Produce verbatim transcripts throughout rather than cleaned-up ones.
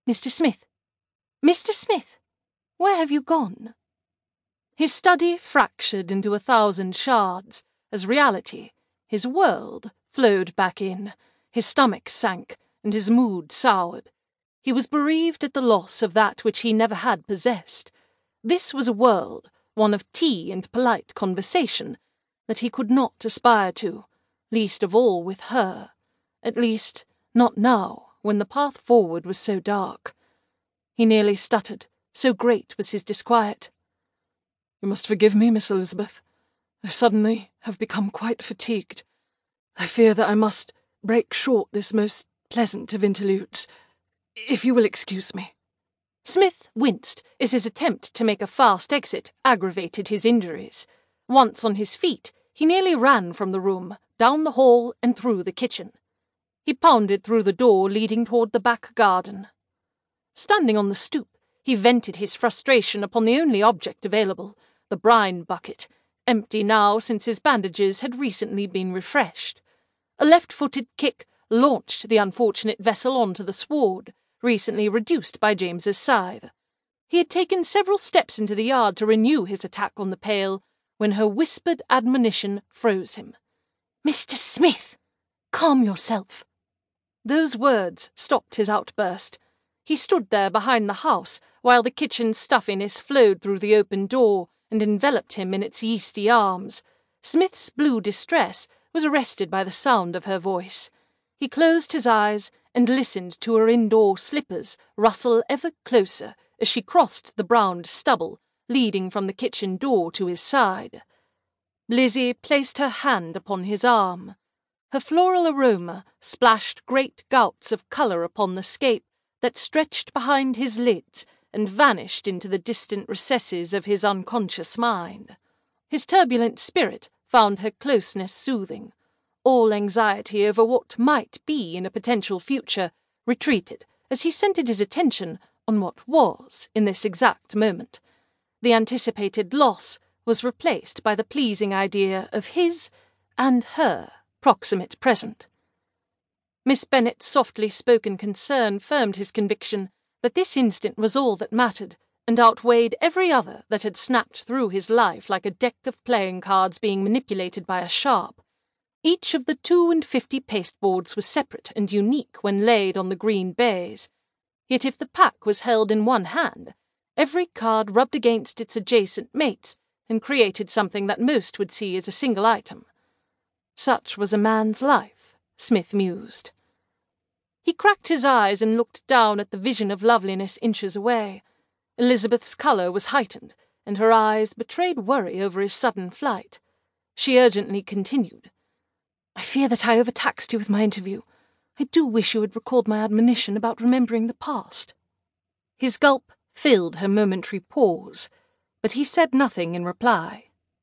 Mister Smith! Mister Smith! Where have you gone?" His study fractured into a thousand shards, as reality, his world, flowed back in. His stomach sank, and his mood soured. He was bereaved at the loss of that which he never had possessed. This was a world, one of tea and polite conversation, that he could not aspire to, least of all with her. At least, not now, when the path forward was so dark. He nearly stuttered, so great was his disquiet. "You must forgive me, Miss Elizabeth. I suddenly have become quite fatigued. I fear that I must break short this most pleasant of interludes, if you will excuse me." Smith winced as his attempt to make a fast exit aggravated his injuries. Once on his feet, he nearly ran from the room, down the hall and through the kitchen. He pounded through the door leading toward the back garden. Standing on the stoop, he vented his frustration upon the only object available, the brine bucket, empty now since his bandages had recently been refreshed. A left-footed kick launched the unfortunate vessel onto the sward, recently reduced by James's scythe. He had taken several steps into the yard to renew his attack on the pail, when her whispered admonition froze him. "Mister Smith, calm yourself." Those words stopped his outburst. He stood there behind the house, while the kitchen stuffiness flowed through the open door and enveloped him in its yeasty arms. Smith's blue distress was arrested by the sound of her voice. He closed his eyes and listened to her indoor slippers rustle ever closer as she crossed the browned stubble leading from the kitchen door to his side. Lizzie placed her hand upon his arm. Her floral aroma splashed great gouts of colour upon the scape that stretched behind his lids and vanished into the distant recesses of his unconscious mind. His turbulent spirit found her closeness soothing. All anxiety over what might be in a potential future retreated as he centred his attention on what was in this exact moment. The anticipated loss was replaced by the pleasing idea of his and her proximate present. Miss Bennet's softly spoken concern firmed his conviction that this instant was all that mattered, and outweighed every other that had snapped through his life like a deck of playing cards being manipulated by a sharp. Each of the two and fifty pasteboards was separate and unique when laid on the green baize. Yet if the pack was held in one hand, every card rubbed against its adjacent mates and created something that most would see as a single item. Such was a man's life, Smith mused. He cracked his eyes and looked down at the vision of loveliness inches away. Elizabeth's colour was heightened, and her eyes betrayed worry over his sudden flight. She urgently continued, "I fear that I overtaxed you with my interview. I do wish you had recalled my admonition about remembering the past." His gulp filled her momentary pause, but he said nothing in reply.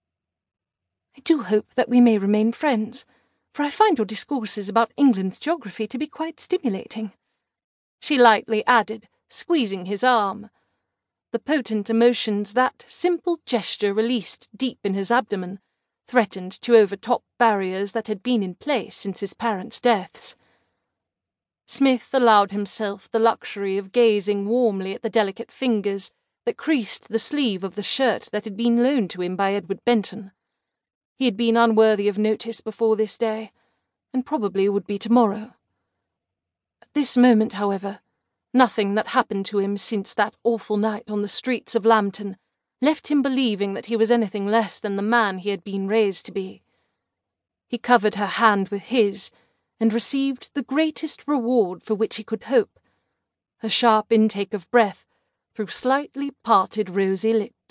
"I do hope that we may remain friends, for I find your discourses about England's geography to be quite stimulating," she lightly added, squeezing his arm. The potent emotions that simple gesture released deep in his abdomen threatened to overtop barriers that had been in place since his parents' deaths. Smith allowed himself the luxury of gazing warmly at the delicate fingers that creased the sleeve of the shirt that had been loaned to him by Edward Benton. He had been unworthy of notice before this day, and probably would be tomorrow. At this moment, however, nothing that happened to him since that awful night on the streets of Lambton left him believing that he was anything less than the man he had been raised to be. He covered her hand with his, and received the greatest reward for which he could hope, a sharp intake of breath through slightly parted rosy lips.